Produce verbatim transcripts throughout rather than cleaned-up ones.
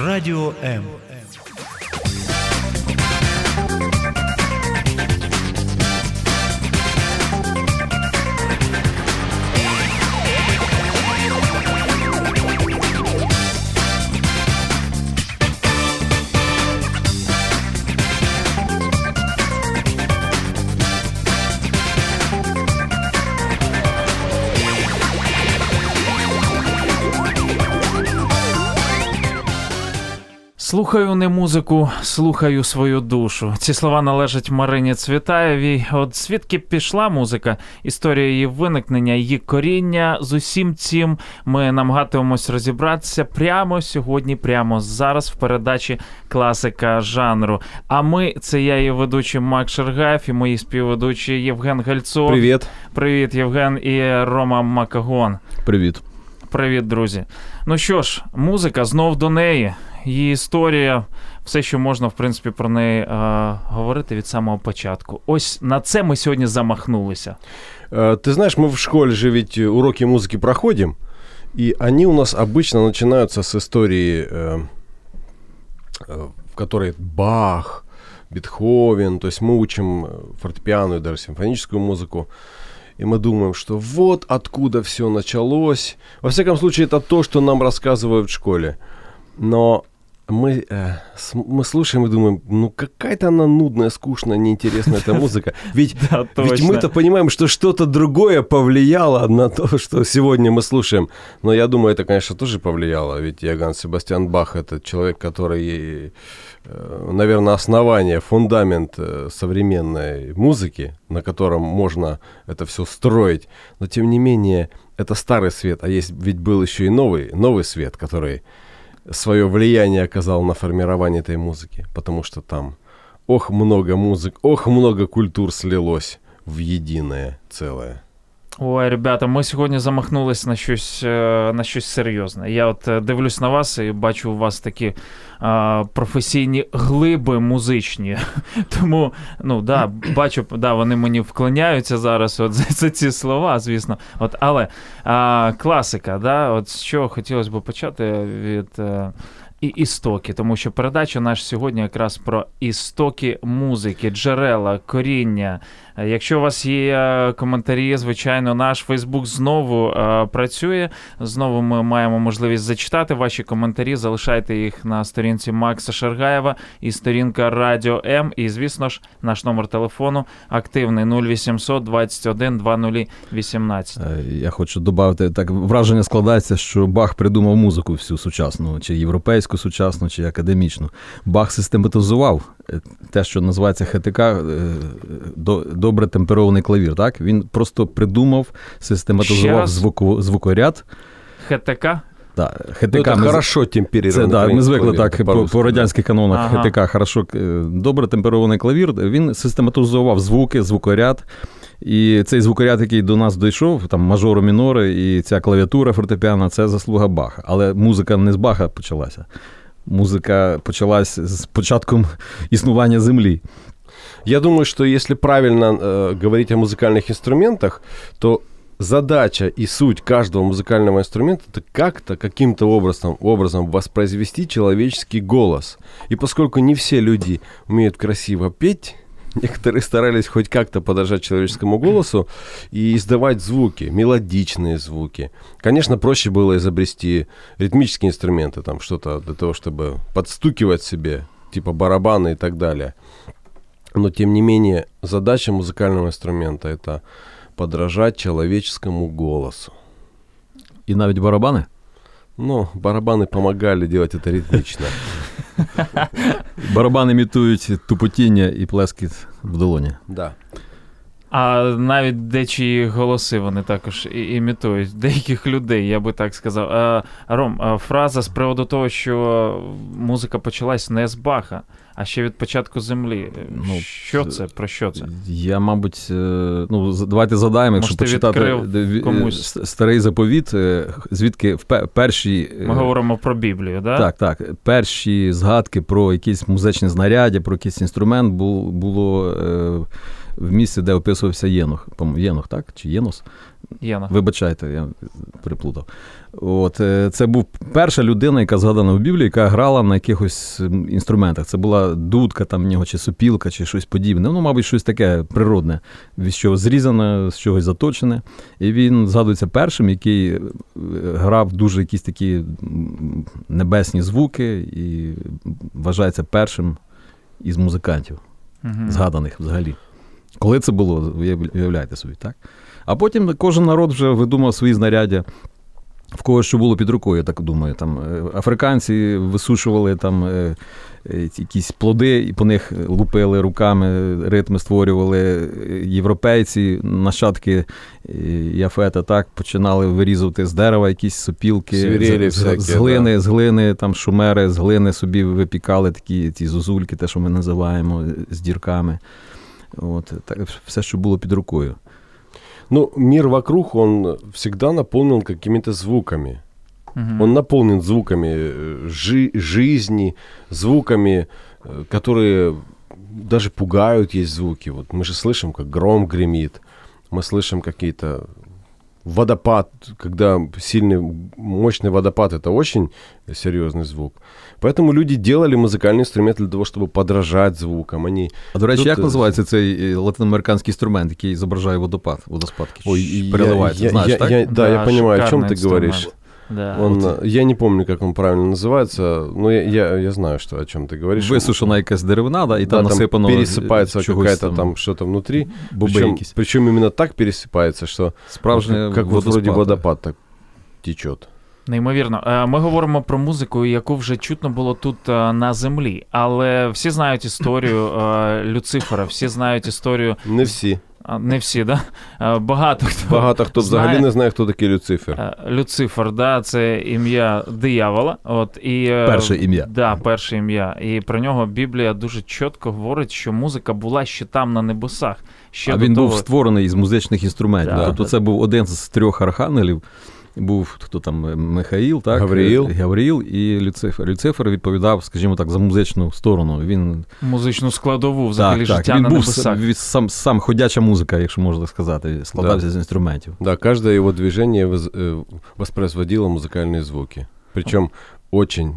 Радіо М. Слухаю не музику, слухаю свою душу. Ці слова належать Марині Цвітаєвій. От звідки пішла музика, історія її виникнення, її коріння. З усім цим ми намагатимемось розібратися прямо сьогодні, прямо зараз в передачі «Класика жанру». А ми, це я, її ведучий Макс Шергаєв і мої співведучі Євген Гальцов. Привіт. Привіт, Євген, і Рома Макагон. Привіт. Привіт, друзі. Ну що ж, музика знов до неї. Її історія, все, що можна, в принципі, про неї е, говорити від самого початку. Ось на це ми сьогодні замахнулися. Ты знаешь, мы в школе же ведь уроки музыки проходим, и они у нас обычно начинаются с истории, э, э, в которой Бах, Бетховен, то есть мы учим фортепиано и даже симфоническую музыку, и мы думаем, что вот откуда все началось. Во всяком случае, это то, что нам рассказывают в школе. Но мы, э, с, мы слушаем и думаем, ну какая-то она нудная, скучная, неинтересная эта музыка. Ведь, да, ведь мы-то понимаем, что что-то другое повлияло на то, что сегодня мы слушаем. Но я думаю, это, конечно, тоже повлияло. Ведь Иоганн Себастьян Бах – это человек, который, э, наверное, основание, фундамент современной музыки, на котором можно это все строить. Но, тем не менее, это старый свет, а есть ведь был еще и новый, новый свет, который свое влияние оказал на формирование этой музыки, потому что там ох много музык, ох много культур слилось в единое целое. Ой, ребята, ми сьогодні замахнулись на щось, на щось серйозне. Я от дивлюсь на вас і бачу у вас такі а, професійні глиби музичні. Тому, ну, да, бачу, да, вони мені вклоняються зараз от за, за ці слова, звісно. От, але а, класика, да, от з чого хотілося б почати від а, і істоки, тому що передача наша сьогодні якраз про істоки музики, джерела, коріння. Якщо у вас є коментарі, звичайно, наш Фейсбук знову е, працює. Знову ми маємо можливість зачитати ваші коментарі. Залишайте їх на сторінці Макса Шергаєва і сторінка Радіо М. І, звісно ж, наш номер телефону активний нуль вісімсот двадцять один двадцять вісімнадцять. Я хочу додати, так враження складається, що Бах придумав музику всю сучасну, чи європейську сучасну, чи академічну. Бах систематизував те, що називається ХТК, добре темперований клавір, так? Він просто придумав, систематизував звуку, звукоряд. ХТК? Так, ХТК. Ну, це ми, хорошо темперований клавір. Ми звикли клавір, так по, по радянських канонах. Ага. ХТК, хорошо, добре темперований клавір. Він систематизував звуки, звукоряд. І цей звукоряд, який до нас дійшов, там мажори, мінори, і ця клавіатура фортепіано, це заслуга Баха. Але музика не з Баха почалася. Музика почалась з початком існування Землі. Я думаю, что если правильно э, говорить о музыкальных инструментах, то задача и суть каждого музыкального инструмента – это как-то, каким-то образом, образом воспроизвести человеческий голос. И поскольку не все люди умеют красиво петь, некоторые старались хоть как-то подражать человеческому голосу и издавать звуки, мелодичные звуки. Конечно, проще было изобрести ритмические инструменты, там что-то для того, чтобы подстукивать себе, типа барабаны и так далее. Но, тем не менее, задача музыкального инструмента – это подражать человеческому голосу. И навіть барабаны? Ну, барабаны помогали делать это ритмично. Барабани імітують тупотіння і плескіт в долоні. Да. А навіть дечі голоси вони також імітують, деяких людей, я би так сказав. А, Ром, а фраза з приводу того, що музика почалась не з Баха, а ще від початку землі. Ну, що це? Про що це? Я, мабуть, ну, давайте задаємо, якщо почитати комусь старий заповіт, звідки в перші... Ми говоримо про Біблію, да? Так, так. Перші згадки про якісь музичні знаряддя, про якийсь інструмент було в місці, де описувався Єнох. Єнох, так? Чи Єнос? Єнох. Вибачайте, я переплутав. От, це був перша людина, яка згадана в Біблії, яка грала на якихось інструментах. Це була дудка там в нього, чи сопілка, чи щось подібне. Ну, мабуть, щось таке природне, від чого зрізане, з чогось заточене. І він згадується першим, який грав дуже якісь такі небесні звуки і вважається першим із музикантів, угу. згаданих взагалі. Коли це було, уявляєте собі, так? А потім кожен народ вже видумав свої знаряддя, в кого що було під рукою, я так думаю. Там африканці висушували там якісь плоди і по них лупили руками, ритми створювали. Європейці, нащадки Яфета, так, починали вирізувати з дерева якісь сопілки, Свірелі з, всякі, з глини, да. з глини, там шумери, з глини собі випікали такі ці зозульки, те, що ми називаємо, з дірками. От, так, все, що було під рукою. Ну, мир вокруг, он всегда наполнен какими-то звуками. Угу. Он наполнен звуками жи- жизни, звуками, которые даже пугают, есть звуки. Вот мы же слышим, как гром гремит, мы слышим какие-то... Водопад, когда сильный, мощный водопад, это очень серьезный звук. Поэтому люди делали музыкальный инструмент для того, чтобы подражать звукам. Они... А, до речі, Тут... як називається цей латиноамериканський інструмент, який зображає водопад, водоспад, Ой, переливається, я, знаешь, я, так? Я, да, да, я понимаю, о чем ты говоришь. Да. Он, вот. Я не помню, как он правильно называется, но я, я, я знаю, что, о чем ты говоришь. Висушена якась деревина, да, и да, там насыпано... пересыпается какая-то там, там что-то внутри. Причем, причем именно так пересыпается, что Справжнє как вот вроде водопад так течет. Неймовірно. Ми говоримо про музику, яку вже чутно було тут на землі. Але всі знають історію Люцифера, всі знають історію... Не всі. Не всі, да? Багато хто Багато хто знає. Взагалі не знає, хто такий Люцифер. Люцифер, да, це ім'я диявола. От, і, перше ім'я. Да, перше ім'я. І про нього Біблія дуже чітко говорить, що музика була ще там на небесах. Ще а до він того... був створений із музичних інструментів. Да, тобто да. це був один з трьох архангелів. Був хто там Михаїл, так? Гавриїл. Гавриїл і Люцифер. Люцифер відповідав, скажімо так, за музичну сторону. Він... Музичну складову, взагалі, так, життя так. на Він небесах. Він був сам, сам ходяча музика, якщо можна сказати, складався да. з інструментів. Да, каждое его движение воз, э, воспроизводило музыкальные звуки. Причем очень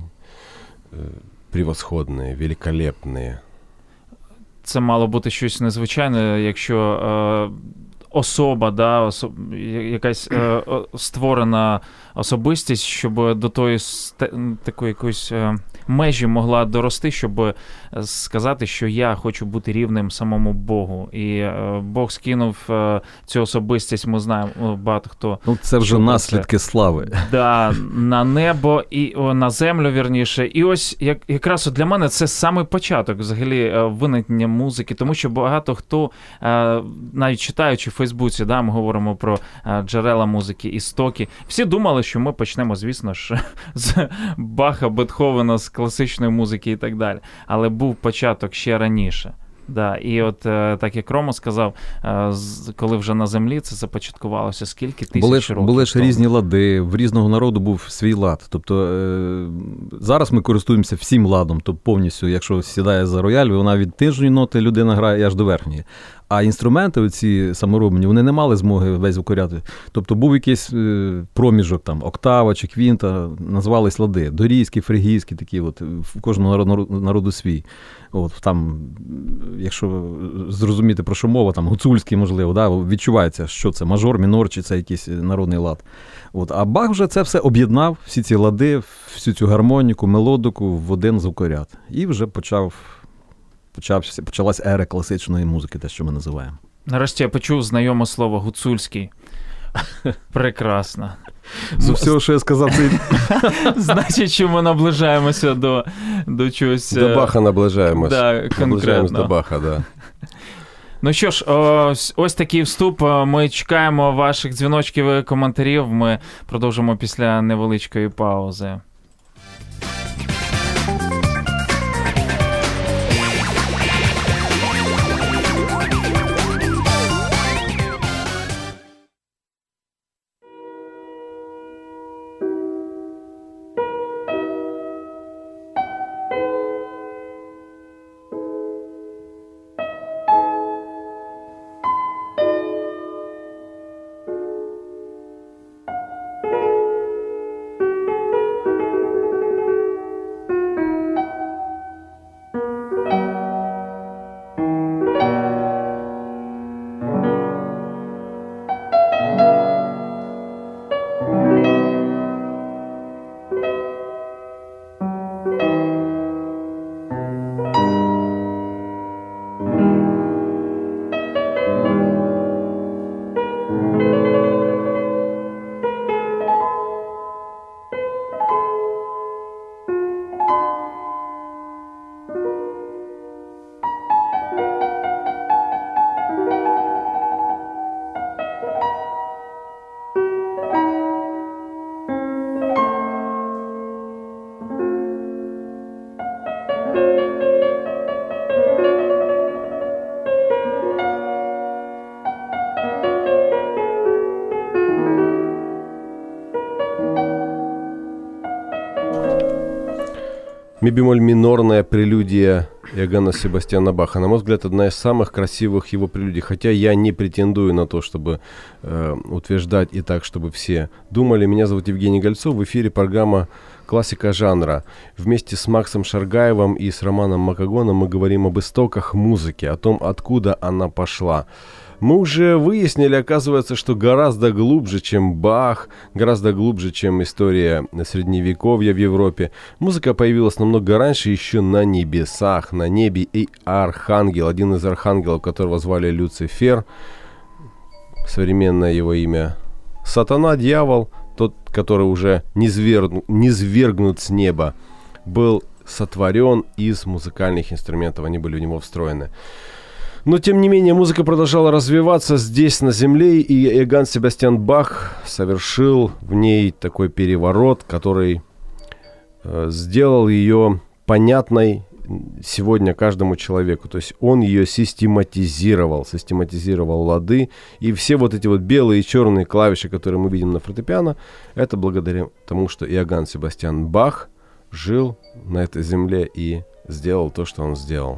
э, превосходные, великолепные. Це мало бути щось незвичайне, якщо... Е... особа, да, особ... якась е, створена особистість, щоб до тої ст... такої якоїсь е, межі могла дорости, щоб сказати, що я хочу бути рівним самому Богу. І е, Бог скинув е, цю особистість, ми знаємо, багато хто... Ну, це вже наслідки це. слави. Да, на небо і о, на землю, вірніше. І ось як, якраз для мене це самий початок взагалі виникнення музики, тому що багато хто, е, навіть читаючи в Фейсбуці, да, ми говоримо про е, джерела музики, істоки, всі думали, що ми почнемо, звісно ж, з Баха, Бетховена, з класичної музики і так далі. Але був початок ще раніше. Да, і от так як Рома сказав, коли вже на землі це започаткувалося скільки тисяч були, років. Були ж різні лади, в різного народу був свій лад. Тобто е- зараз ми користуємося всім ладом, тобто повністю, якщо сідає за рояль, вона від нижньої ноти людина грає аж до верхньої. А інструменти оці саморобні, вони не мали змоги весь звукоряд. Тобто був якийсь е- проміжок, там, октава чи квінта, називались лади. Дорійські, фригійські, такі от, в кожного народу, народу свій. От, там, якщо зрозуміти, про що мова, там, гуцульський, можливо, да, відчувається, що це, мажор, мінор, чи це якийсь народний лад. От, а Бах вже це все об'єднав, всі ці лади, всю цю гармоніку, мелодику в один звукоряд. І вже почав, почався, почалась ера класичної музики, те, що ми називаємо. Нарешті я почув знайоме слово гуцульський. Прекрасно. З усього, що я сказав, це... Значить, що ми наближаємося до, до чогось... До Баха наближаємося. Да, конкретно. Наближаємось до Баха, да. Ну що ж, ось, ось такий вступ. Ми чекаємо ваших дзвіночків і коментарів. Ми продовжимо після невеличкої паузи. ми-бемоль минорная прелюдия Иоганна Себастьяна Баха. На мой взгляд, одна из самых красивых его прелюдий. Хотя я не претендую на то, чтобы э, утверждать и так, чтобы все думали. Меня зовут Евгений Гольцов. В эфире программа «Классика жанра». Вместе с Максом Шаргаевым и с Романом Макагоном мы говорим об истоках музыки, о том, откуда она пошла. Мы уже выяснили, оказывается, что гораздо глубже, чем Бах, гораздо глубже, чем история Средневековья в Европе. Музыка появилась намного раньше, еще на небесах, на небе, и архангел, один из архангелов, которого звали Люцифер, современное его имя, сатана, дьявол, тот, который уже низвергнут, низвергнут с неба, был сотворен из музыкальных инструментов, они были в него встроены. Но, тем не менее, музыка продолжала развиваться здесь, на земле, и Иоганн Себастьян Бах совершил в ней такой переворот, который э, сделал ее понятной сегодня каждому человеку. То есть он ее систематизировал, систематизировал лады, и все вот эти вот белые и черные клавиши, которые мы видим на фортепиано, это благодаря тому, что Иоганн Себастьян Бах жил на этой земле и сделал то, что он сделал.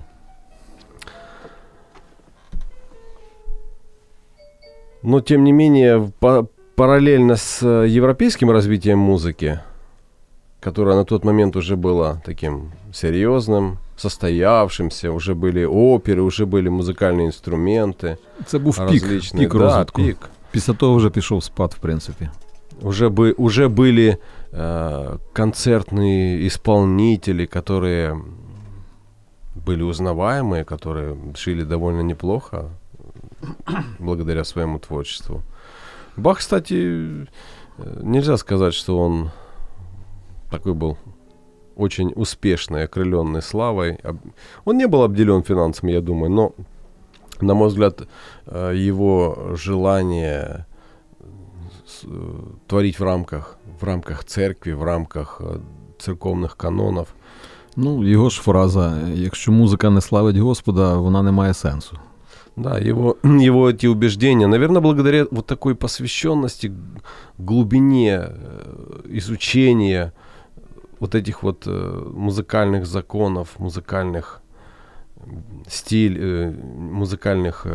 Но, тем не менее, по- параллельно с европейским развитием музыки, которое на тот момент уже было таким серьезным, состоявшимся, уже были оперы, уже были музикальні інструменти. Це був пік, пік розвитку. Да, пік. Після того вже пішов спад, в принципі. Уже, бы, уже были э, концертные исполнители, которые были узнаваемые, которые шили довольно неплохо благодаря своему творчеству. Бах, кстати, нельзя сказать, что он такой был очень успешный, окрыленный славой. Он не был обделен финансами, я думаю, но, на мой взгляд, его желание творить в рамках, в рамках церкви, в рамках церковних канонів. Ну, його ж фраза, якщо музика не славить Господа, вона не має сенсу. Да, его, его эти убеждения, наверное, благодаря вот такой посвященности, глубине изучения вот этих вот музыкальных законов, музыкальных стиль, музыкальных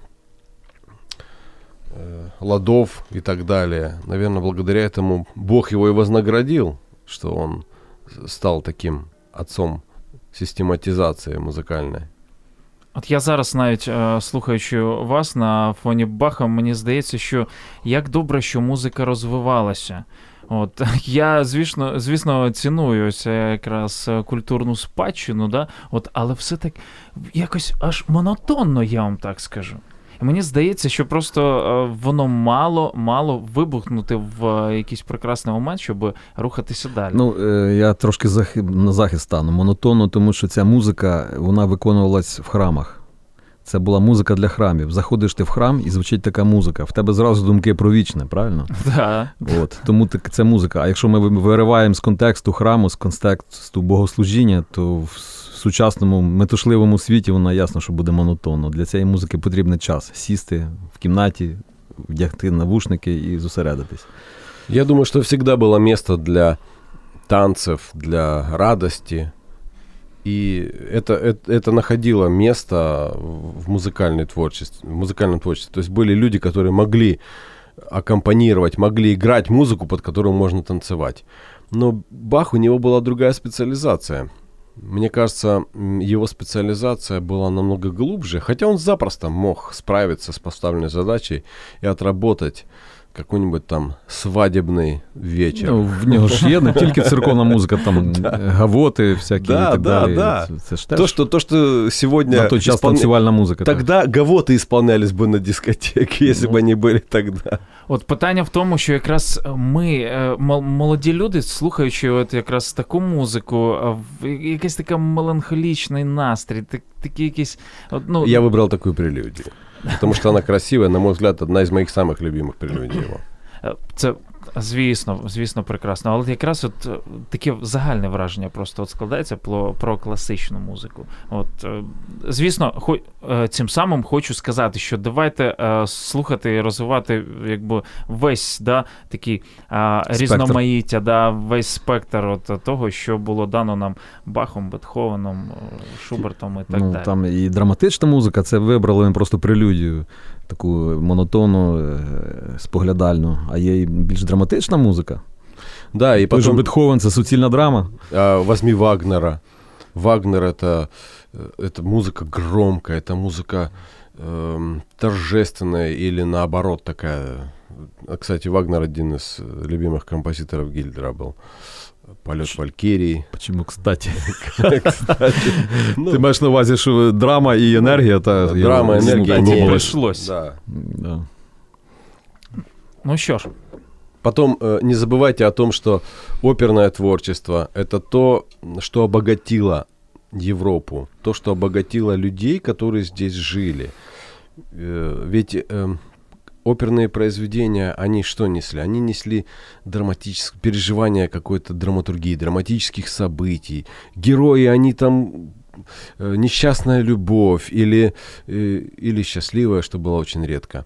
ладов и так далее. Наверное, благодаря этому Бог его и вознаградил, что он стал таким отцом систематизации музикальної. От я зараз навіть, е, слухаючи вас на фоні Баха, мені здається, що як добре, що музика розвивалася. От, я, звісно, звісно, ціную ось якраз культурну спадщину, да? От, але все так якось аж монотонно, я вам так скажу. І мені здається, що просто е, воно мало, мало вибухнути в якийсь прекрасний момент, щоб рухатися далі. Ну, е, я трошки захи... на захист стану. Монотонно, тому що ця музика, вона виконувалась в храмах. Це була музика для храмів. Заходиш ти в храм і звучить така музика. В тебе зразу думки про вічне, правильно? Да. От, тому так, це музика. А якщо ми вириваємо з контексту храму, з контексту богослужіння, то в сучасному метушливому світі вона ясно, що буде монотонно. Для цієї музики потрібен час. Сісти в кімнаті, вдягти навушники і зосередитись. Я думаю, что всегда было место для танцев, для радости. И это, это, это находило место в музыкальной творчестве, в музыкальном творчестве. То есть были люди, которые могли аккомпанировать, могли играть музыку, под которую можно танцевать. Но Бах, у него была другая специализация. Мне кажется, его специализация была намного глубже, хотя он запросто мог справиться с поставленной задачей и отработать какой-нибудь там свадебний вечір. Ну, в нього ж є не тільки церковна музика, там гавоти всякі да, і так да, далі. Да. Це ж теж то, что, то, что сегодня... На той час исполня... танцевальная музыка. Тогда так. Гавоты исполнялись бы на дискотеке, если ну. бы они были тогда. От питання в тому, що якраз ми, молоді люди, слухаючи от якраз таку музику, якийсь такий меланхолічний настрій, такий якийсь... Ну... Я выбрал такую прелюдию. Потому что она красивая, на мой взгляд, одна из моих самых любимых прелюдий его. Це Звісно, звісно, прекрасно. Але якраз от таке загальне враження просто от складається про, про класичну музику. От, звісно, хо, цим самим хочу сказати, що давайте е, слухати і розвивати якби весь да, такий е, різноманіття, да, весь спектр от того, що було дано нам Бахом, Бетховеном, Шубертом і так ну, далі. Там і драматична музика, це вибрали просто прелюдію, таку монотонну, споглядальну, а є і більш драматична музика. Да, и потом... потом... Бетховен — це суцільна драма. А, возьми Вагнера. Вагнер — это, это музыка громкая, это музыка э, торжественная или наоборот такая. Кстати, Вагнер один из любимых композиторов Гильдера был. «Полет Валькирии». Почему, кстати? Ти маєш на увазі, що драма і енергія? Драма, енергія. Не прийшлось. Да. Ну що ж. Потом э, не забывайте о том, что оперное творчество – это то, что обогатило Европу, то, что обогатило людей, которые здесь жили. Э, ведь э, оперные произведения, они что несли? Они несли драматическое переживание какой-то драматургии, драматических событий. Герои, они там э, несчастная любовь или, э, или счастливая, что было очень редко.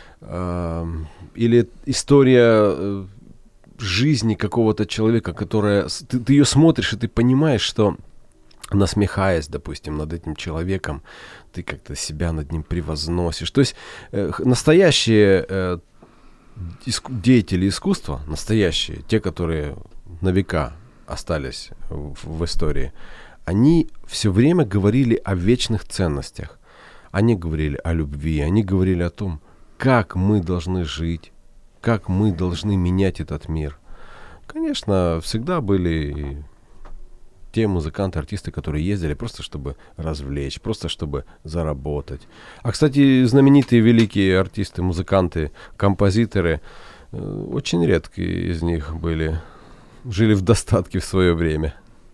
Или история жизни какого-то человека, которая... Ты, ты ее смотришь, и ты понимаешь, что, насмехаясь, допустим, над этим человеком, ты как-то себя над ним превозносишь. То есть э, настоящие э, иску- деятели искусства, настоящие, те, которые на века остались в, в истории, они все время говорили о вечных ценностях. Они говорили о любви, они говорили о том, как мы должны жить, как мы должны менять этот мир. Конечно, всегда были те музыканты, артисты, которые ездили просто, чтобы развлечь, просто, чтобы заработать. А, кстати, знаменитые великие артисты, музыканты, композиторы, очень редкие из них были, жили в достатке в своє время.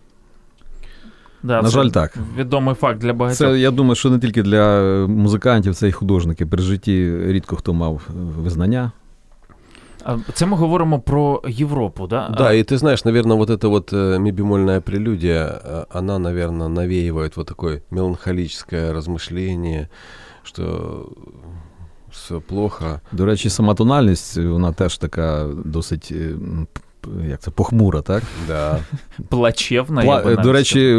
Да, на жаль, так. Відомий факт для багатьох. Це, я думаю, що не тільки для музикантів, це і художники. При житті рідко хто мав визнання. Це ми говоримо про Європу, да? Да, и ты знаешь, наверное, вот эта вот ми-бемольная прелюдия, она, наверное, навеивает вот такое меланхолическое размышление, что все плохо. До речі, сама тональність, вона теж така досить... Як це, похмура, так? Да. Плачевна. Пла... До речі,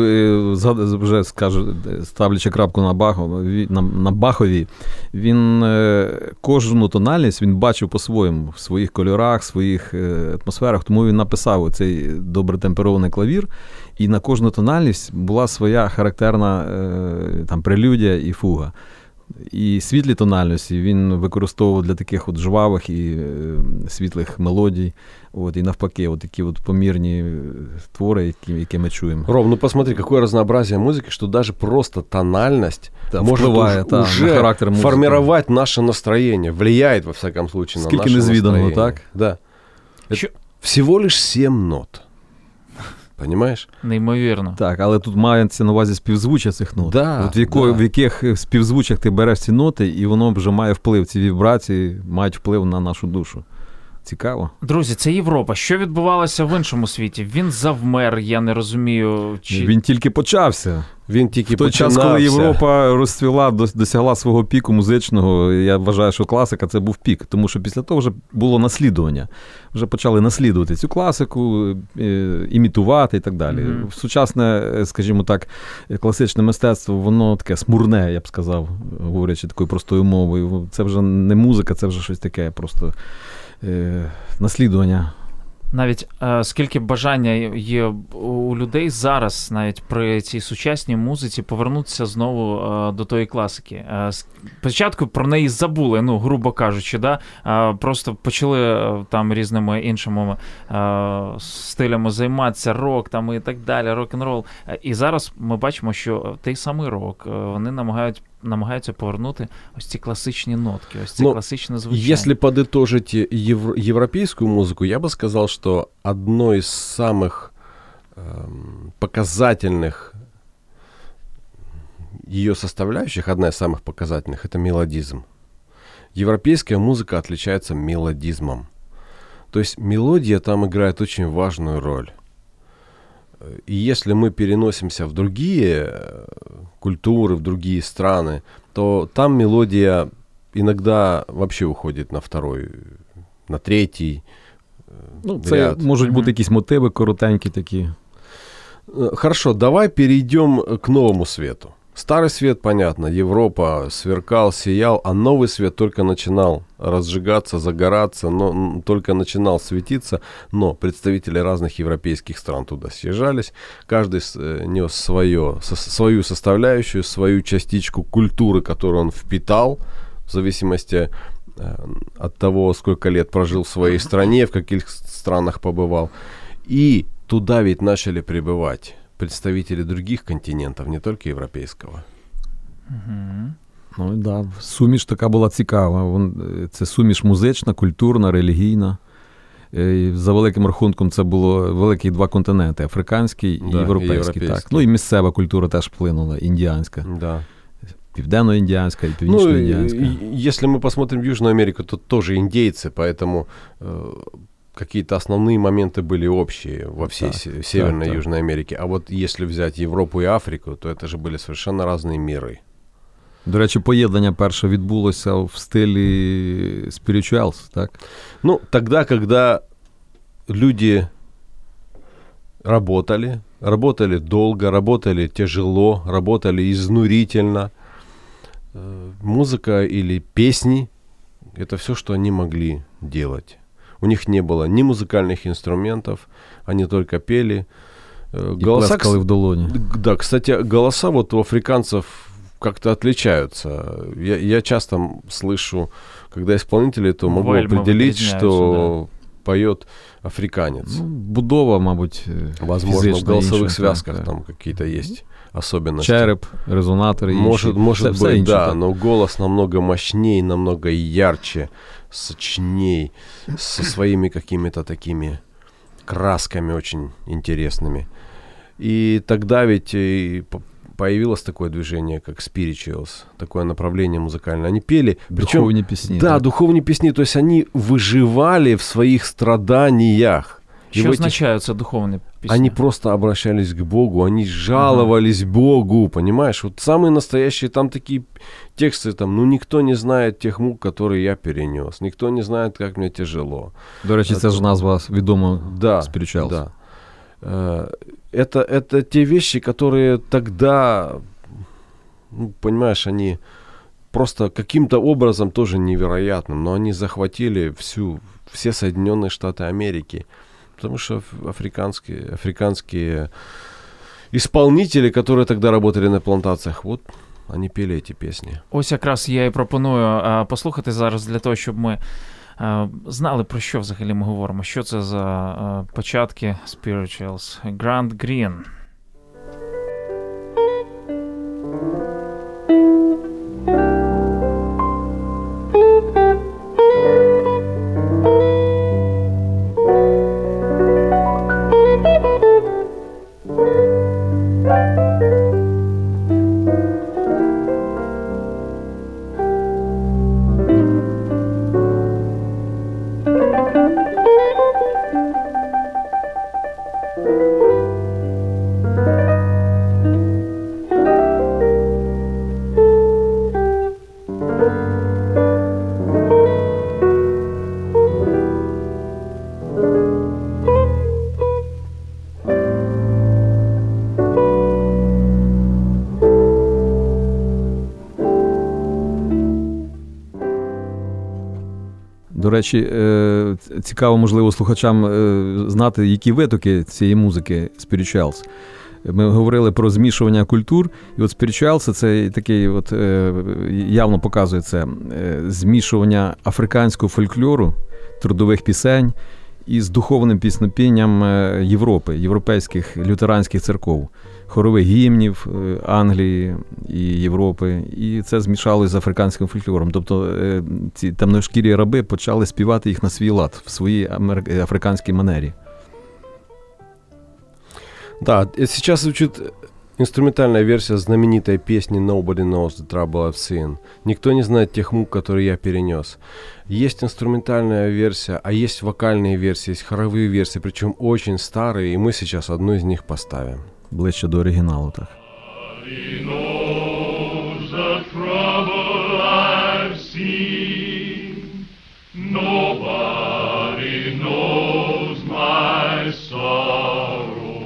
вже скажу, ставлячи крапку на Бахові, на, на Бахові, він кожну тональність він бачив по-своєму, в своїх кольорах, в своїх атмосферах, тому він написав цей добре темперований клавір, і на кожну тональність була своя характерна там прелюдія і фуга. І світлі тональності він використовував для таких от жвавих і е, світлих мелодій. От, і навпаки, от такі от помірні твори, які, які ми чуємо. Ром, ну посмотри, какое разнообразие музыки, что даже просто тональность да, может впливає, уж, та, уже на характер музики. Формировать наше настроение, влияет, во всяком случае, Скільки на наше незвіданого, настроение. так? Да. Що? Всего лишь семь нот. Понимаєш? Неймовірно. Так, але тут мається на увазі співзвуччя цих нот. Да, От в, яко, да. в яких співзвуччях ти береш ці ноти, і воно вже має вплив, ці вібрації мають вплив на нашу душу. Цікаво. Друзі, це Європа. Що відбувалося в іншому світі? Він завмер, я не розумію. Чи... Він тільки почався. Він тільки в той починався. час, коли Європа розцвіла, досягла свого піку музичного, я вважаю, що класика – це був пік. Тому що після того вже було наслідування. Вже почали наслідувати цю класику, імітувати і так далі. Mm-hmm. Сучасне, скажімо так, класичне мистецтво, воно таке смурне, я б сказав, говорячи такою простою мовою. Це вже не музика, це вже щось таке просто е, наслідування. Навіть е, скільки бажання є у людей зараз, навіть при цій сучасній музиці, повернутися знову е, до тої класики. Е, спочатку про неї забули, ну, грубо кажучи, да? е, просто почали е, там різними іншими е, стилями займатися, рок там і так далі, рок-н-рол. Е, і зараз ми бачимо, що той самий рок, е, вони намагають намагаються повернути ось ці класичні нотки, ось ці ну, класичне звучання. Если подытожить евро- европейскую музыку, я бы сказал, что одной из самых эм, показательных ее составляющих, одна из самых показательных, это мелодизм. Европейская музыка отличается мелодизмом. То есть мелодия там играет очень важную роль. И если мы переносимся в другие культуры, в другие страны, то там мелодия иногда вообще уходить на второй, на третій. Ну, це ряд. Можуть бути якісь мотиви коротенькі такі. Хорошо, давай перейдем к новому свету. Старый свет, понятно, Европа сверкал, сиял, а новый свет только начинал разжигаться, загораться, но только начинал светиться, но представители разных европейских стран туда съезжались, каждый нес свое, свою составляющую, свою частичку культуры, которую он впитал, в зависимости от того, сколько лет прожил в своей стране, в каких странах побывал. И туда ведь начали прибывать представители других континентів, не тільки європейського. Угу. Ну, да. Суміш така була цікава. Це суміш музична, культурна, релігійна. І за великим рахунком це було великі два континенти – африканський і да, європейський. європейський. Так. Ну і місцева культура теж вплинула, індіанська. Да. Південно-індіанська і північно-індіанська. Ну, если мы посмотрим в Южную Америку, то тоже индейцы, поэтому э, какие-то основные моменты были общие во всей так, Северной так, и Южной так. Америке. А вот если взять Европу и Африку, то это же были совершенно разные миры. До речі, поєднання перше відбулося в стилі spirituals, так? Ну, тогда, когда люди работали, работали долго, работали тяжело, работали изнурительно, музыка или песни – это все, что они могли делать. У них не было ни музыкальных инструментов, они только пели. И голоса, плескали в долони. Да, кстати, голоса вот у африканцев как-то отличаются. Я, я часто слышу, когда исполнители, то могу Вальма определить, что да. поет африканец. Ну, будова, мабуть, возможно, в голосовых связках да. там какие-то есть особенности. Череп, резонаторы. Может, может все, быть, все да, так. но голос намного мощнее, намного ярче, сочней, со своими какими-то такими красками очень интересными. И тогда ведь и появилось такое движение, как spirituals, такое направление музыкальное. Они пели... Духовные песни. Да, так? духовные песни. То есть они выживали в своих страданиях. Что означают эти... духовные песни? Они просто обращались к Богу, они жаловались ага. Богу, понимаешь? Вот самые настоящие там такие тексты, там, ну, никто не знает тех мук, которые я перенес, никто не знает, как мне тяжело. До речі, це ж назва відома да, spirituals. Да. Это, это те вещи, которые тогда, ну, понимаешь, они просто каким-то образом тоже невероятным, но они захватили всю, все Соединенные Штаты Америки. Потому что африканские, африканские исполнители, которые тогда работали на плантациях, вот они пели эти песни. Ось якраз я і пропоную а, послухати зараз для того, щоб ми а, знали, про що взагалі ми говоримо. Що це за а, початки spirituals. Grant Green. До речі, цікаво, можливо, слухачам знати, які витоки цієї музики spirituals. Ми говорили про змішування культур, і от spirituals – це такий, от, явно показує це, змішування африканського фольклору, трудових пісень із духовним піснопінням Європи, європейських лютеранських церков, хорових гімнів Англії і Європи, і це змішалося з африканським фольклором. Тобто ці темношкірі раби почали співати їх на свій лад, в своїй африканській манері. Да, сейчас звучит инструментальная версия знаменитой песни «Nobody knows the trouble I've seen». Никто не знает тех мук, которые я перенес. Есть инструментальная версия, а есть вокальные версии, есть хоровые версии, причем очень старые, и мы сейчас одну из них поставим. Ближче до оригіналу, так. Nobody knows my sorrow.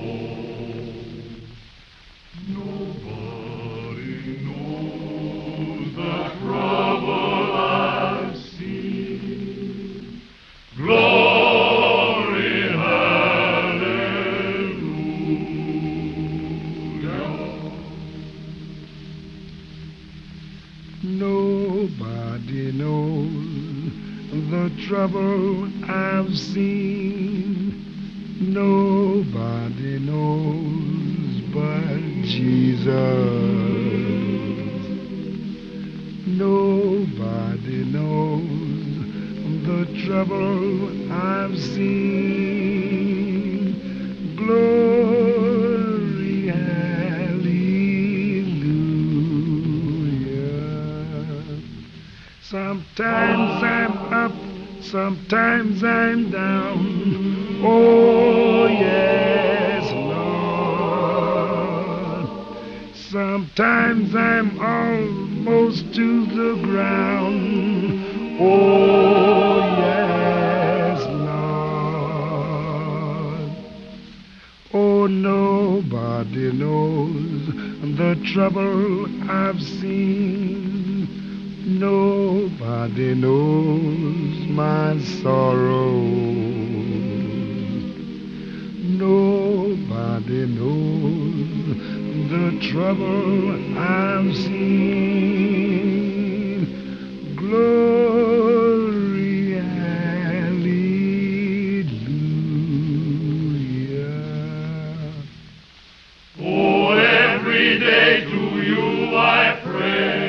Nobody knows the trouble I've seen. Glory, hallelujah. Nobody knows the trouble I've seen. Nobody knows but Jesus. Nobody knows the trouble I've seen. Glory, hallelujah. Sometimes I'm up, sometimes I'm down. Oh, yes, Lord. Sometimes I'm almost to the ground. Oh, yes, Lord. Oh, nobody knows the trouble I've seen. Nobody knows my sorrow. Nobody knows the trouble I've seen. Glory, hallelujah. Oh, every day to you I pray.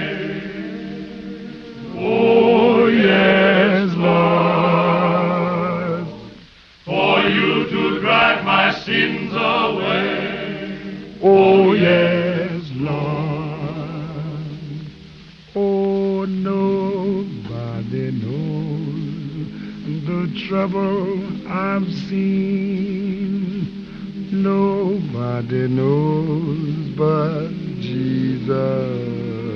Oh, yes, Lord, for you to drive my sins away. Oh, yes, Lord. Oh, nobody knows the trouble I've seen. Nobody knows but Jesus.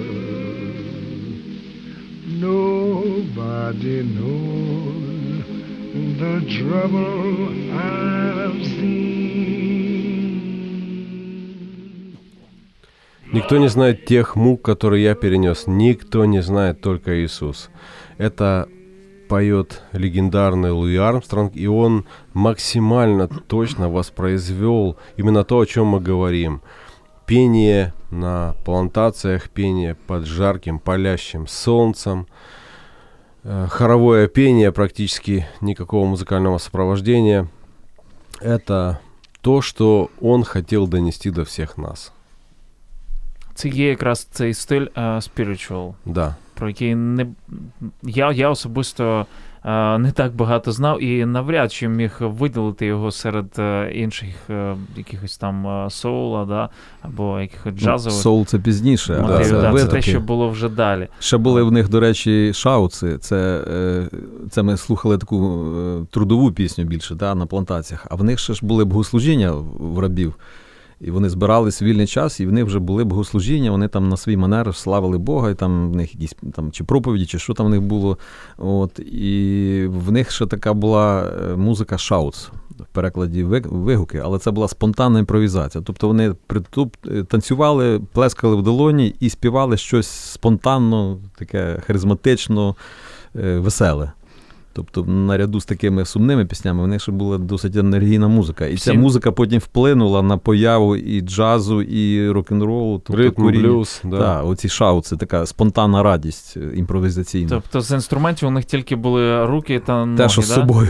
Nobody knows the trouble I've seen. Никто не знает тех мук, которые я перенес. Никто не знает, только Иисус. Это поет легендарный Луи Армстронг, и он максимально точно воспроизвел именно то, о чем мы говорим. Пение на плантациях, пение под жарким палящим солнцем, хоровое пение, практически никакого музыкального сопровождения. Это то, что он хотел донести до всех нас. Це є якраз цей стиль uh, spiritual, да. Про який не, я, я особисто uh, не так багато знав і навряд чи міг виділити його серед uh, інших uh, якихось там uh, соула, да, або якихось джазових. Ну, соул це пізніше. Мотивів, да, да, це те, що було вже далі. Ще були в них, до речі, шауци. Це, це ми слухали таку трудову пісню більше, да, на плантаціях. А в них ще ж були богослужіння в рабів. І вони збирались в вільний час, і в них вже були богослужіння, вони там на свій манер славили Бога, і там в них якісь там чи проповіді, чи що там в них було. От, і в них ще така була музика шаутс, в перекладі вигуки, але це була спонтанна імпровізація. Тобто вони притуп, танцювали, плескали в долоні і співали щось спонтанно, таке харизматично, веселе. Тобто, наряду з такими сумними піснями, в них ще була досить енергійна музика. І ця музика потім вплинула на появу і джазу, і рок-н-ролу. Тобто, ритм, блюз. Да. Так, оці шаутси, така спонтанна радість імпровізаційна. Тобто, з інструментів у них тільки були руки та ноги, те, що да? з собою.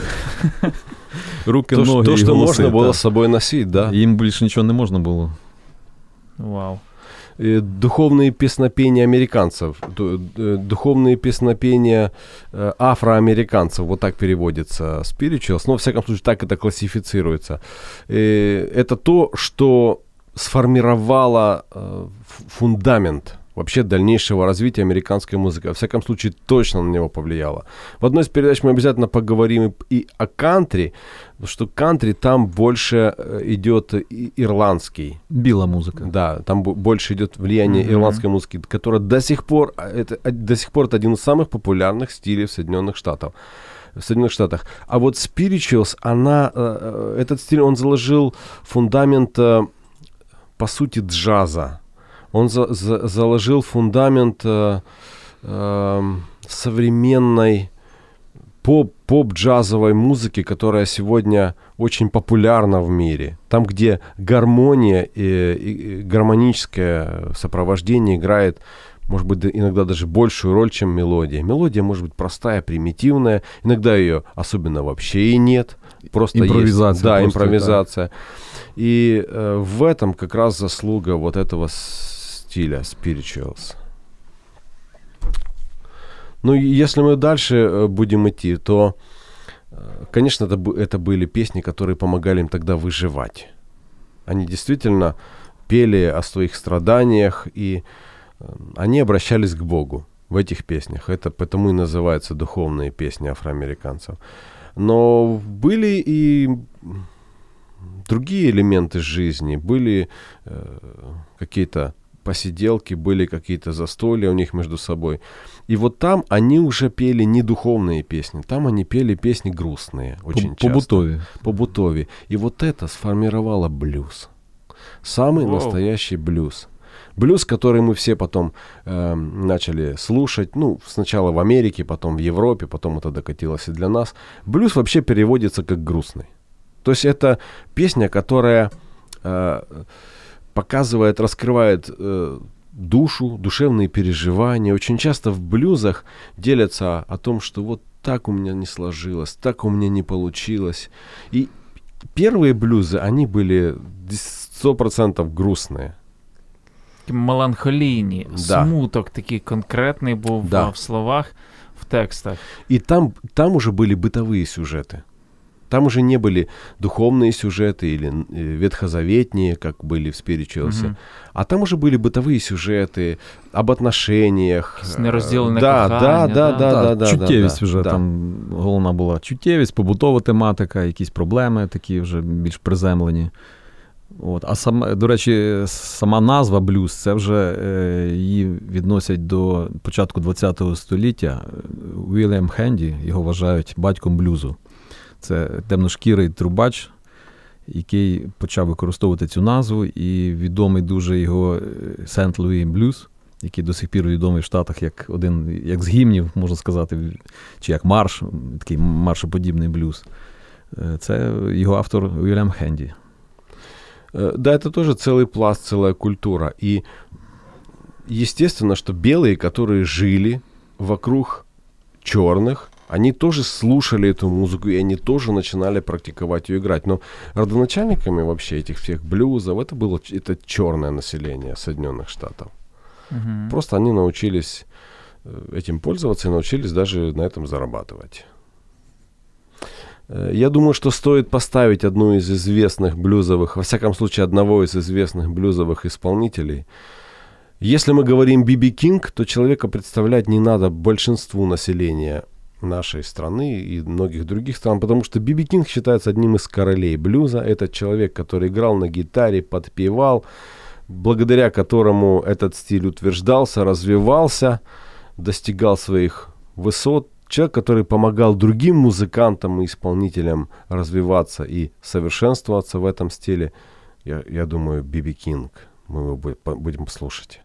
Руки, то, ноги то, і що голоси, можна було та. з собою носити, да. Їм більше нічого не можна було. Вау. Духовные песнопения американцев, духовные песнопения афроамериканцев, вот так переводится spirituals, но, во всяком случае, так это классифицируется. Это то, что сформировала э, фундамент вообще дальнейшего развития американской музыки. Во всяком случае, точно на него повлияло. В одной из передач мы обязательно поговорим и о кантри, потому что кантри там больше идет ирландский. Била музыка. Да, там больше идет влияние mm-hmm. ирландской музыки, которая до сих пор, это, до сих пор это один из самых популярных стилей в Соединенных Штатах. В Соединенных Штатах. А вот Spirituals, она, этот стиль, он заложил фундамент, по сути, джаза. Он за, за, заложил фундамент э, э, современной поп, поп-джазовой музыки, которая сегодня очень популярна в мире. Там, где гармония и, и гармоническое сопровождение играет, может быть, иногда даже большую роль, чем мелодия. Мелодия может быть простая, примитивная. Иногда ее особенно вообще и нет. Просто импровизация. Есть, да, просто, импровизация. Да. И э, в этом как раз заслуга вот этого стиля Spirituals. Ну, если мы дальше будем идти, то, конечно, это, это были песни, которые помогали им тогда выживать. Они действительно пели о своих страданиях, и они обращались к Богу в этих песнях. Это потому и называются духовные песни афроамериканцев. Но были и другие элементы жизни, были э, какие-то посиделки, были какие-то застолья у них между собой. И вот там они уже пели не духовные песни, там они пели песни грустные очень по, часто. По бутове. По бутове. И вот это сформировало блюз. Самый Воу. настоящий блюз. Блюз, который мы все потом э, начали слушать, ну, сначала в Америке, потом в Европе, потом это докатилось и для нас. Блюз вообще переводится как грустный. То есть это песня, которая э, показывает, раскрывает э, душу, душевные переживания. Очень часто в блюзах делятся о том, что вот так у меня не сложилось, так у меня не получилось. И первые блюзы, они были сто процентов грустные. Меланхолійні, да. смуток такий конкретний був да. в словах, в текстах. И там, там уже были бытовые сюжеты. Там уже не были духовные сюжеты или ветхозаветные, как были в Spirituals. Mm-hmm. А там уже были бытовые сюжеты об отношениях. Нерозділене да, кохання. Да, да, да, да, да, чуттєвість да, вже да. там головна була. Чуттєвість, побутова тематика, якісь проблеми такі вже більш приземлені. От. А сам, до речі, сама назва блюз, це вже е, її відносять до початку ХХ століття. Уільям Хенді, його вважають батьком блюзу. Це темношкірий трубач, який почав використовувати цю назву, і відомий дуже його Сент-Луї блюз, який до сих пір відомий в Штатах як один, як з гімнів, можна сказати, чи як марш, такий маршоподібний блюз. Це його автор Уільям Хенді. Да, это тоже целый пласт, целая культура. И естественно, что белые, которые жили вокруг черных, они тоже слушали эту музыку, и они тоже начинали практиковать ее играть. Но родоначальниками вообще этих всех блюзов это было это черное население Соединенных Штатов. Uh-huh. Просто они научились этим пользоваться и научились даже на этом зарабатывать. Я думаю, что стоит поставить одну из известных блюзовых, во всяком случае, одного из известных блюзовых исполнителей. Если мы говорим Би Би Кинг, то человека представлять не надо большинству населения нашей страны и многих других стран, потому что Би Би Кинг считается одним из королей блюза. Это человек, который играл на гитаре, подпевал, благодаря которому этот стиль утверждался, развивался, достигал своих высот. Человек, который помогал другим музыкантам и исполнителям развиваться и совершенствоваться в этом стиле, я, я думаю, Би Би Кинг. Мы его будем слушать.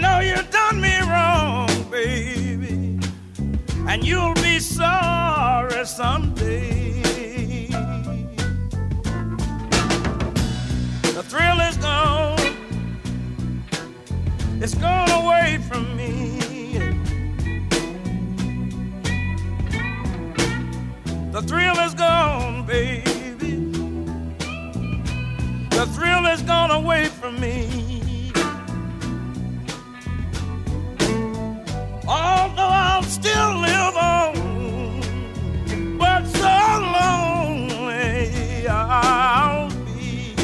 know you done me wrong, baby, and you'll be sorry someday. The thrill is gone, it's gone away from me. The thrill is gone, baby. The thrill is gone away from me. Although I'll still live on, but so lonely I'll be.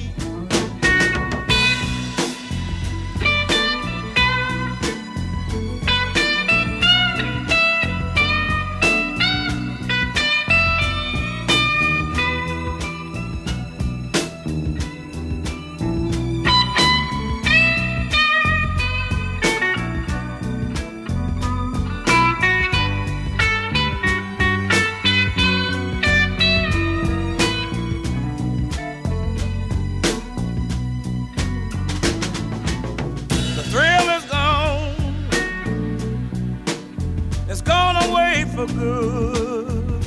For good.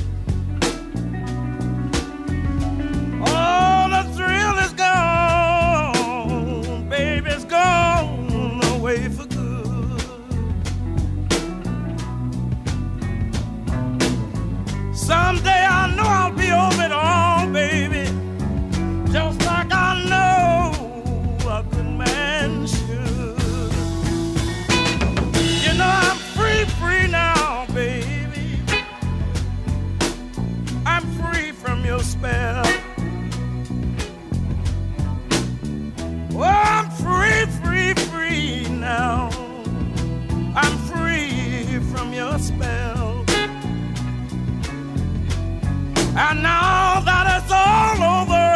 Oh, the thrill is gone, baby, it's gone away for good. Someday I know I'll be over it all, baby, just like I know a good man should. You know I'm free, free now, baby. I'm free from your spell. Oh, I'm free, free, free now. I'm free from your spell. And now that it's all over,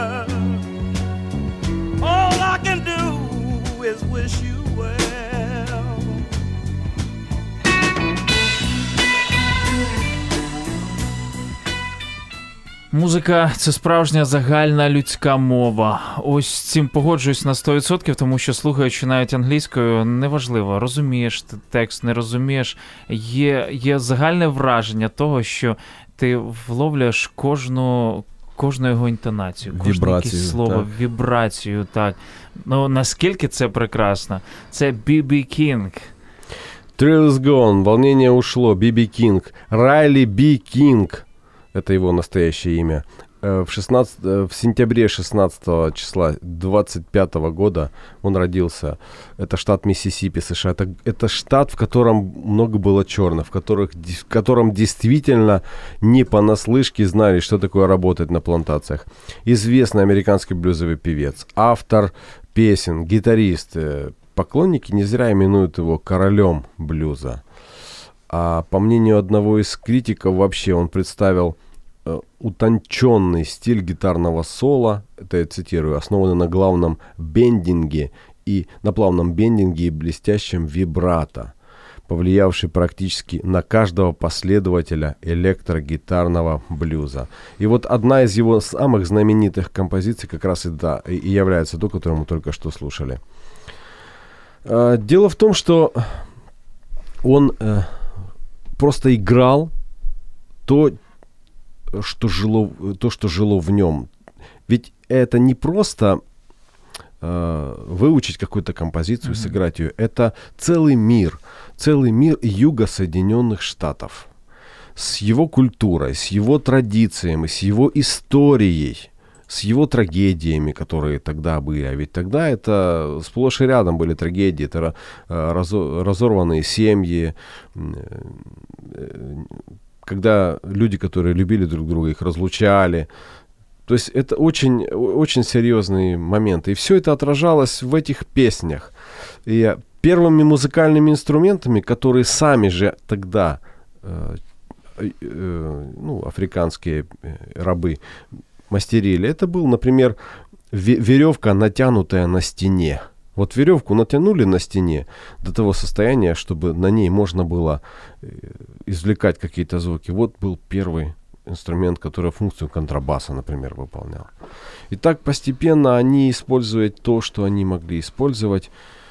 all I can do is wish you well. Музика – це справжня загальна людська мова. Ось з цим погоджуюсь на сто відсотків, тому що, слухаючи навіть англійською, неважливо, розумієш ти текст, не розумієш. Є, є загальне враження того, що ти вловлюєш кожну, кожну його інтонацію, кожне якесь слово, так. Вібрацію. Так. Ну, наскільки це прекрасно. Це бі бі King. Thrill is gone, волнение ушло, би би King. Райли Би Кинг. Это его настоящее имя. В, шестнадцатом, в сентябре шестнадцатого числа двадцать пятого года он родился. Это штат Миссисипи, США. Это, это штат, в котором много было черных, в, которых, в котором действительно не понаслышке знали, что такое работать на плантациях. Известный американский блюзовый певец, автор песен, гитарист. Поклонники не зря именуют его королем блюза. А по мнению одного из критиков, вообще он представил э, утонченный стиль гитарного соло, это я цитирую, основанный на главном бендинге и на плавном бендинге и блестящем вибрато, повлиявший практически на каждого последователя электрогитарного блюза. И вот одна из его самых знаменитых композиций как раз и, да, и является той, которую мы только что слушали. Э, дело в том, что он... Э, просто играл то, что жило, то, что жило в нем. Ведь это не просто э, выучить какую-то композицию, mm-hmm. сыграть ее. Это целый мир, целый мир Юго-Соединенных Штатов. С его культурой, с его традициями, с его историей, с его трагедиями, которые тогда были. А ведь тогда это сплошь и рядом были трагедии. Это разорванные семьи, когда люди, которые любили друг друга, их разлучали. То есть это очень, очень серьезные моменты. И все это отражалось в этих песнях. И первыми музыкальными инструментами, которые сами же тогда, э, э, ну, африканские рабы, мастерили. Это был, например, веревка, натянутая на стене. Вот веревку натянули на стене до того состояния, чтобы на ней можно было извлекать какие-то звуки. Вот был первый инструмент, который функцию контрабаса, например, выполнял. И так постепенно они, используя то, что они могли использовать,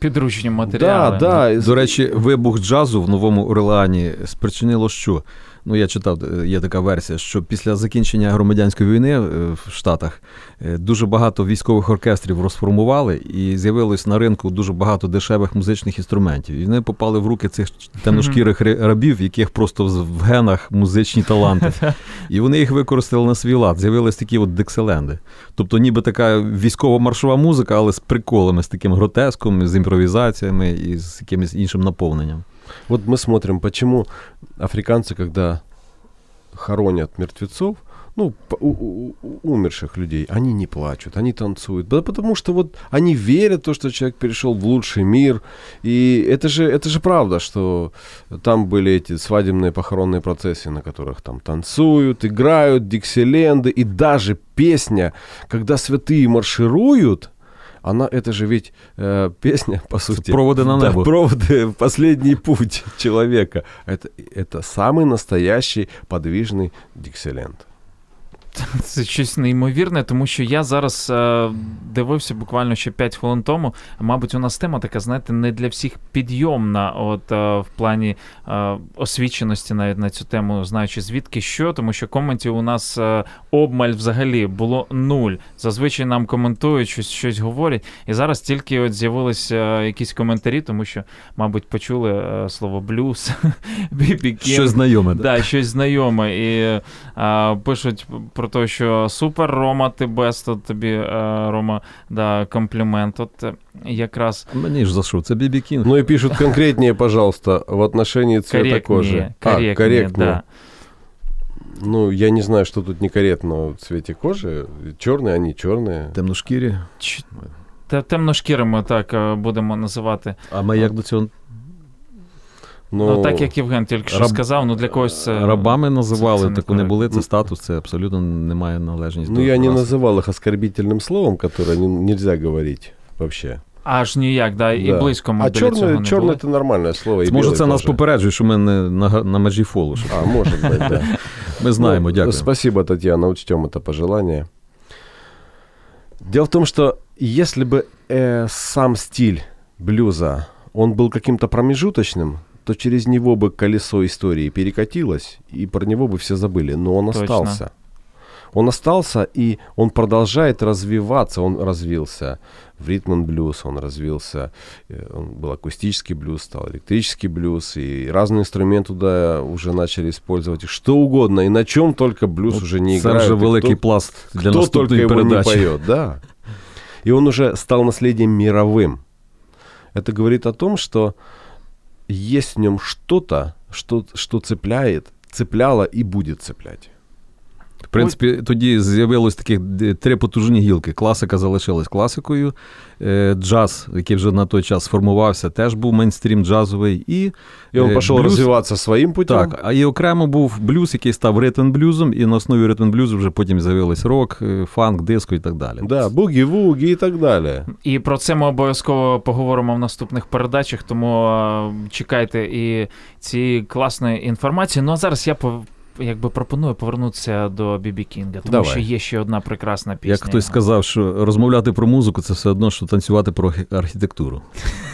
підручні матеріали. Да, да. До речі, вибух джазу в Новому Орлеані спричинило що? Ну, я читав, є така версія, що після закінчення громадянської війни в Штатах дуже багато військових оркестрів розформували і з'явилось на ринку дуже багато дешевих музичних інструментів. І вони попали в руки цих темношкірих рабів, в яких просто в генах музичні таланти. І вони їх використали на свій лад. З'явились такі от дикселенди. Тобто ніби така військово-маршова музика, але з приколами, з таким гротеском, з імпровізаціями і з якимось іншим наповненням. Вот мы смотрим, почему африканцы, когда хоронят мертвецов, ну, у, у, умерших людей, они не плачут, они танцуют. Да потому что вот они верят в то, что человек перешел в лучший мир. И это же, это же правда, что там были эти свадебные похоронные процессии, на которых там танцуют, играют диксиленды. И даже песня, когда святые маршируют, она, это же ведь э, песня, по сути... Проводы на небо. Да, проводы, последний путь человека. Это, это самый настоящий подвижный диксиленд. Це щось неймовірне, тому що я зараз е, дивився буквально ще п'ять хвилин тому. Мабуть, у нас тема така, знаєте, не для всіх підйомна, от е, в плані е, освіченості навіть на цю тему, знаючи звідки що, тому що коментів у нас е, обмаль взагалі було нуль. Зазвичай нам коментують, щось, щось говорять, і зараз тільки от з'явилися е, якісь коментарі, тому що, мабуть, почули е, слово блюз, бі бі Кинг. Щось знайоме. Так, да, щось знайоме. І е, пишуть про те, що супер, Рома, ти бест, от тобі, Рома, да, комплімент. От якраз... Мені ж за що? Це бі бі Кинг. Ну и пишут конкретнее, пожалуйста, в отношении цвета корректнее, кожи. Корректнее, а, корректнее. Да. Ну, я не знаю, что тут некорректно в цвете кожи. Черные, они черные. Темношкірі. Ч... Темношкірими, так, будемо називати. А ми як до цього... Ну, ну, так як Євген тільки що раб... сказав, ну для когось це... Рабами називали, це, це так вони були, це статус, це абсолютно не має належність. Ну, я не називав їх оскорбительним словом, которое не, нельзя говорить вообще. Аж ніяк, да, і да. близько ми а до цього не були. А чорне – це нормальне слово. І може, це нас теж. попереджує, що ми не на, на межі фолу. А, може бути, да. Ми знаємо, ну, дякую. Спасибо, Татьяна, учтем это пожелание. Дело в том, что если бы э, сам стиль блюза, он был каким-то промежуточным, то через него бы колесо истории перекатилось, и про него бы все забыли. Но он Точно. остался. Он остался, и он продолжает развиваться. Он развился в ритм-н-блюз, он развился, он был акустический блюз, стал электрический блюз, и разные инструменты туда уже начали использовать, что угодно, и на чем только блюз вот уже не играет. Это же великий пласт для кто только его передачи. не поет, да. И он уже стал наследием мировым. Это говорит о том, что есть в нем что-то, что, что цепляет, цепляло и будет цеплять. В принципі, тоді з'явилось таких три потужні гілки. Класика залишилась класикою, джаз, який вже на той час сформувався, теж був мейнстрім джазовий. І, і він пішов блюз, розвиватися своїм путем. Так, а і окремо був блюз, який став ритм-блюзом, і на основі ритм-блюзу вже потім з'явилось рок, фанк, диско і так далі. Да, бугі-вугі і так далі. І про це ми обов'язково поговоримо в наступних передачах, тому е, чекайте і цієї класної інформації. Ну а зараз я по якби пропоную повернутися до бі бі Кінга, тому Давай. що є ще одна прекрасна пісня. Як хтось сказав, що розмовляти про музику – це все одно, що танцювати про архітектуру.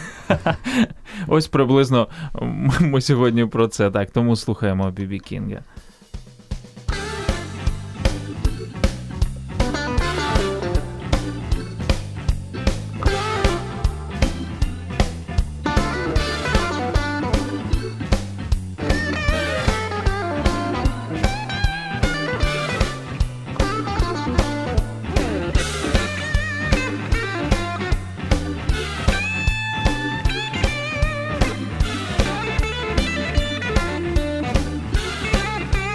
Ось приблизно ми сьогодні про це, так, тому слухаємо бі бі Кінга. Thank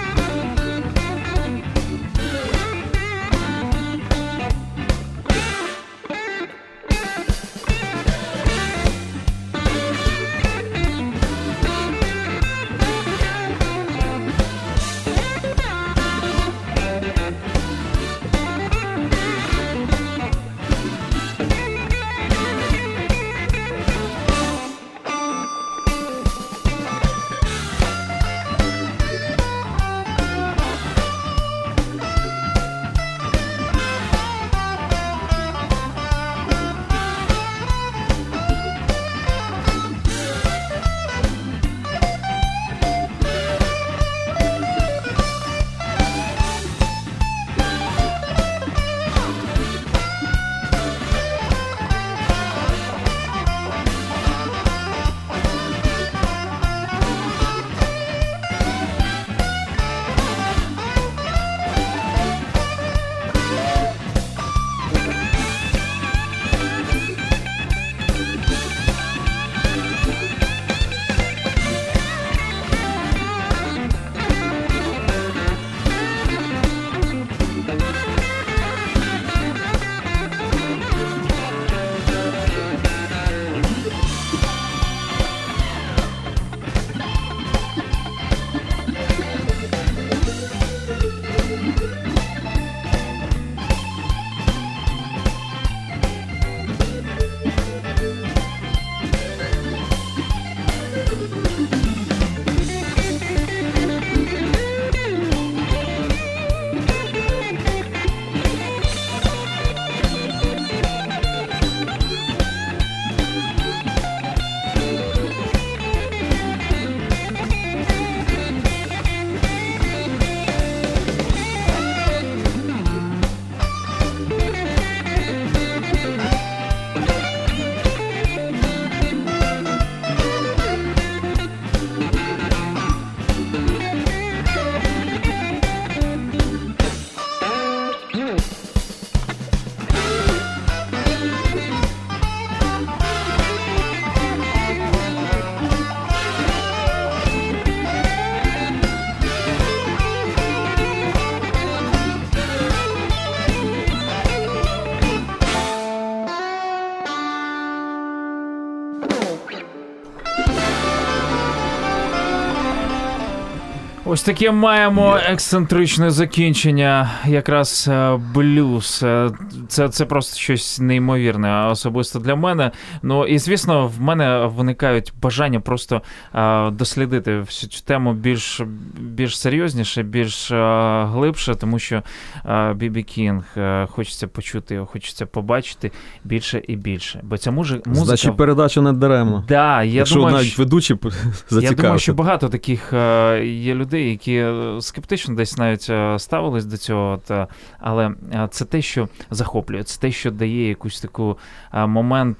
Ось таке маємо ексцентричне закінчення, якраз блюз. Це, це просто щось неймовірне, особисто для мене. Ну і, звісно, в мене виникають бажання просто а, дослідити всю цю тему більш, більш серйозніше, більш а, глибше, тому що Бі Бі Кінг, хочеться почути його, хочеться побачити більше і більше. Бо ця музика... Значить, передача не даремно. Да, я Якщо думаю, навіть ведучі зацікавився. Я думаю, що багато таких є людей, які скептично десь навіть ставились до цього, та, але це те, що захоплює, це те, що дає якусь таку момент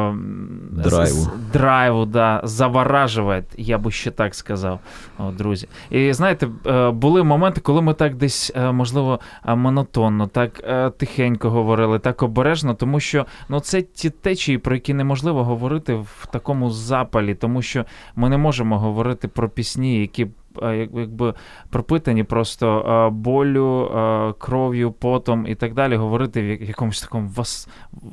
драйву, драйву да, заворажує, я би ще так сказав, о, друзі. І знаєте, були моменти, коли ми так десь, можливо, монотонно, так тихенько говорили, так обережно, тому що ну, це ті течії, про які неможливо говорити в такому запалі, тому що ми не можемо говорити про пісні, які якби пропитані просто болю, кров'ю, потом і так далі, говорити в якомусь такому вас...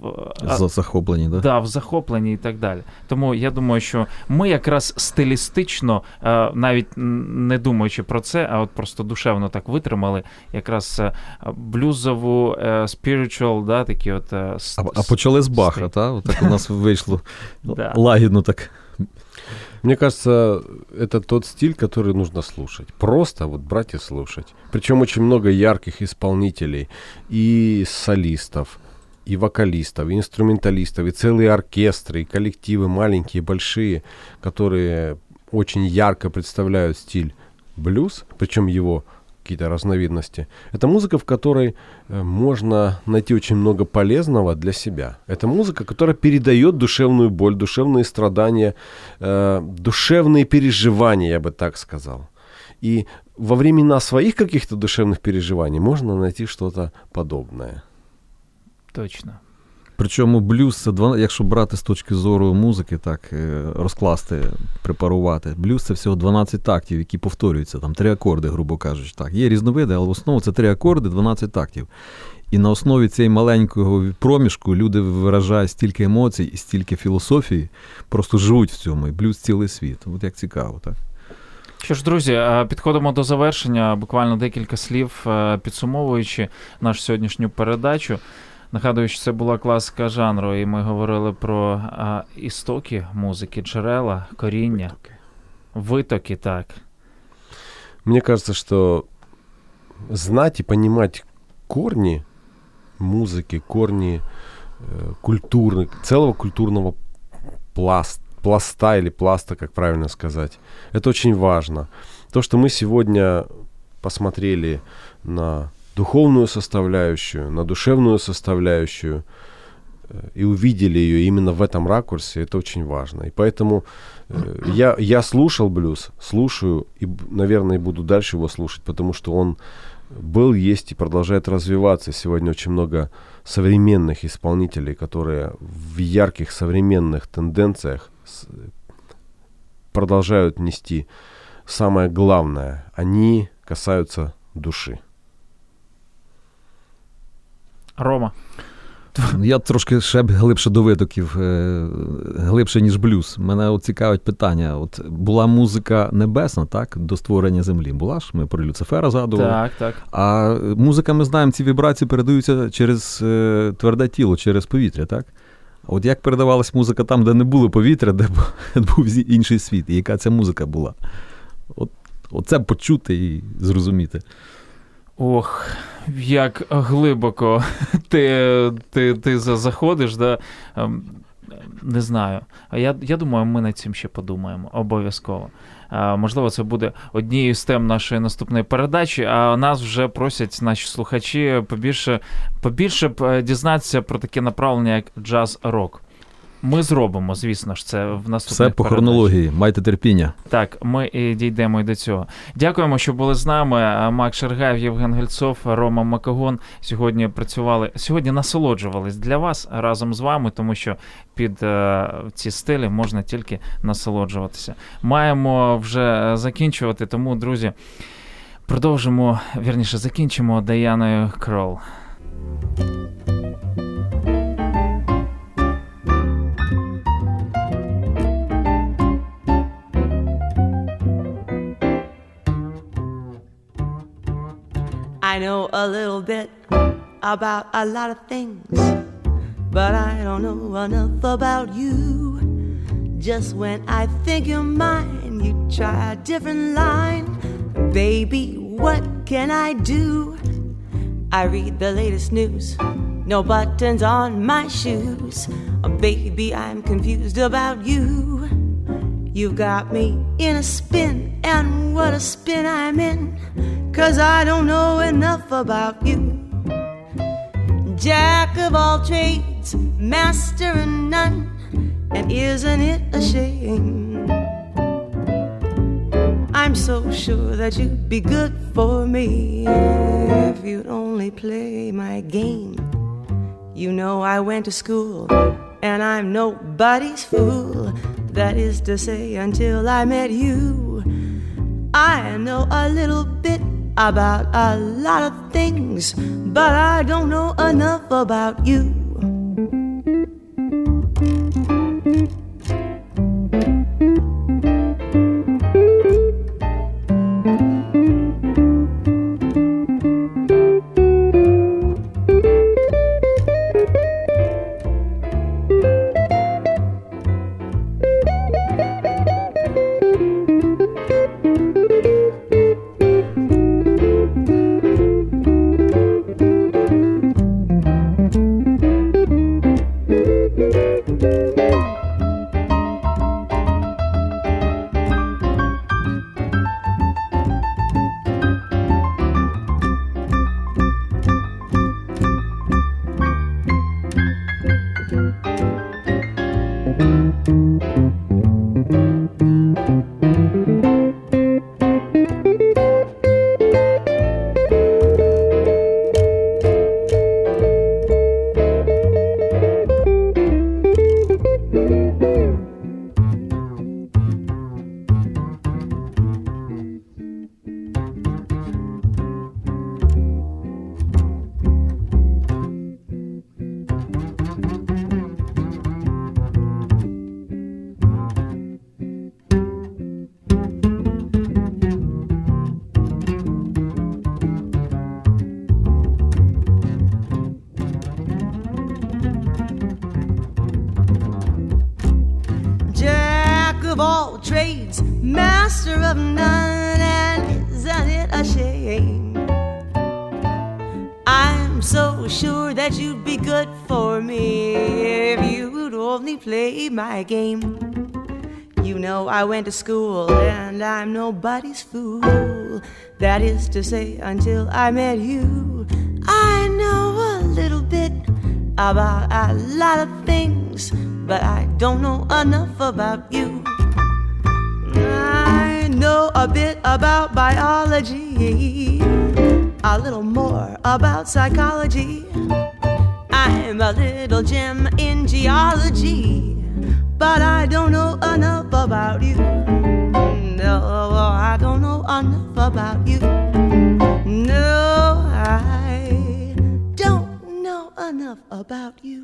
За захопленні, да? Да, в захопленні і так далі. Тому я думаю, що ми якраз стилістично, навіть не думаючи про це, а от просто душевно так витримали, якраз блюзову, spiritual, да, такі от... А, а почали з Баха, так? Так у нас вийшло лагідно так. Мне кажется, это тот стиль, который нужно слушать. Просто вот брать и слушать. Причем очень много ярких исполнителей, и солистов, и вокалистов, и инструменталистов, и целые оркестры, и коллективы маленькие, большие, которые очень ярко представляют стиль блюз, причем его какие-то разновидности. Это музыка, в которой можно найти очень много полезного для себя. Это музыка, которая передает душевную боль, душевные страдания, э, душевные переживания, я бы так сказал. И во времена своих каких-то душевных переживаний можно найти что-то подобное. Точно. Причому блюз, це, якщо брати з точки зору музики, так, розкласти, препарувати, блюз це всього дванадцять тактів, які повторюються, там три акорди, грубо кажучи. Так. Є різновиди, але в основному це три акорди, дванадцять тактів. І на основі цієї маленького проміжку люди виражають стільки емоцій і стільки філософії, просто живуть в цьому, і блюз цілий світ. От як цікаво, так. Що ж, друзі, підходимо до завершення, буквально декілька слів, підсумовуючи нашу сьогоднішню передачу. Нагадую, що це була класика жанру, і ми говорили про а, істоки музики, джерела, коріння, витоки. витоки, так. Мне кажется, что знать и понимать корни музыки, корни э, культуры, целого культурного пласта, пласта или пласта, как правильно сказать, это очень важно. То, что мы сегодня посмотрели на духовную составляющую, на душевную составляющую и увидели ее именно в этом ракурсе, это очень важно. И поэтому э, я, я слушал блюз, слушаю и, наверное, буду дальше его слушать, потому что он был, есть и продолжает развиваться. Сегодня очень много современных исполнителей, которые в ярких современных тенденциях продолжают нести самое главное. Они касаются души. Рома. Я трошки ще глибше до витоків, глибше, ніж блюз. Мене от цікавить питання. От була музика небесна, так, до створення землі. Була ж? Ми про Люцифера згадували. Так, так. А музика, ми знаємо, ці вібрації передаються через тверде тіло, через повітря, так? От як передавалась музика там, де не було повітря, де був інший світ, і яка ця музика була? От, оце почути і зрозуміти. Ох, як глибоко ти, ти, ти заходиш, да? Не знаю. Я, я думаю, ми над цим ще подумаємо, обов'язково. А, можливо, це буде однією з тем нашої наступної передачі, а нас вже просять наші слухачі побільше, побільше б дізнатися про таке направлення, як джаз-рок. Ми зробимо, звісно ж, це в наступних Все по передачах. хронології, майте терпіння. Так, ми і дійдемо і до цього. Дякуємо, що були з нами. Мак Шергаєв, Євген Гельцов, Рома Макогон сьогодні працювали, сьогодні насолоджувались для вас разом з вами, тому що під е, ці стилі можна тільки насолоджуватися. Маємо вже закінчувати, тому, друзі, продовжимо, вірніше, закінчимо Діаною Кролл. I know a little bit about a lot of things, but I don't know enough about you. Just when I think you're mine, you try a different line. Baby, what can I do? I read the latest news, no buttons on my shoes. Oh, baby, I'm confused about you. You've got me in a spin, and what a spin I'm in, 'cause I don't know enough about you. Jack of all trades, master of none, and isn't it a shame? I'm so sure that you'd be good for me if you'd only play my game. You know I went to school, and I'm nobody's fool. That is to say, until I met you. I know a little bit about a lot of things, but I don't know enough about you. My game. You know I went to school, and I'm nobody's fool. That is to say, until I met you. I know a little bit about a lot of things, but I don't know enough about you. I know a bit about biology, a little more about psychology. I'm a little gem in geology, but I don't know enough about you. No, I don't know enough about you. No, I don't know enough about you.